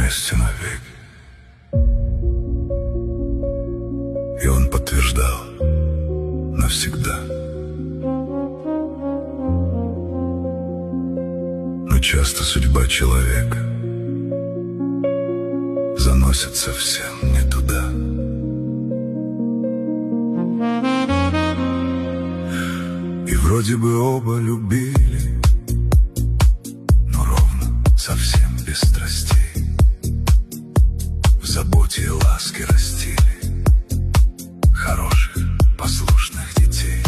вместе навеки. И он подтверждал: навсегда. Но часто судьба человека заносит совсем не туда. И вроде бы оба любили, но ровно совсем без страстей. В заботе и ласке растили хороших, послушных детей.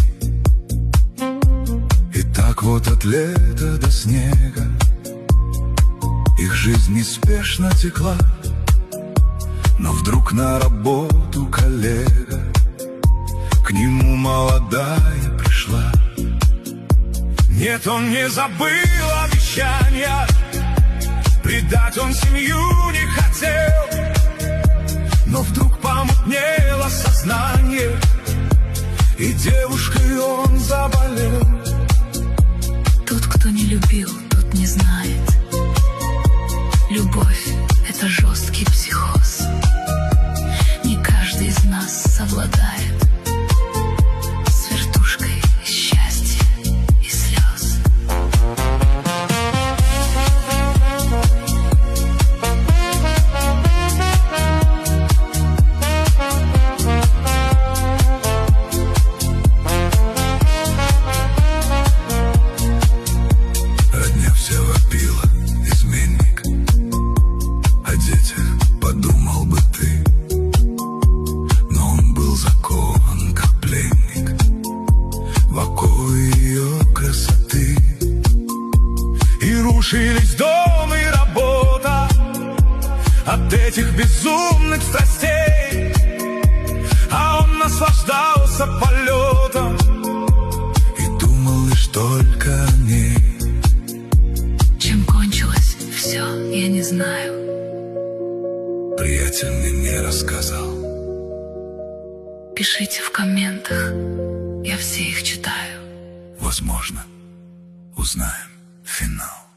И так вот от лета до снега их жизнь неспешно текла. Но вдруг на работу коллега к нему молодая пришла. Нет, он не забыл обещания, предать он семью не хотел. Но вдруг помутнело сознание, и девушкой он заболел. Тот, кто не любил, тот не знает. Любовь — это жесткий психоз. Не каждый из нас совладает с вертушкой счастья и слез. Родня вся вопила: изменник. О детях подумал бы ты. Но он был закован, как пленник, в оковы ее красоты. И рушились дом и работа от этих безумных страстей. А он наслаждался полетом и думал лишь только о ней. Чем кончилось все, я не знаю. Приятель мне не рассказал. Пишите в комментах, я все их читаю. Возможно, узнаем финал.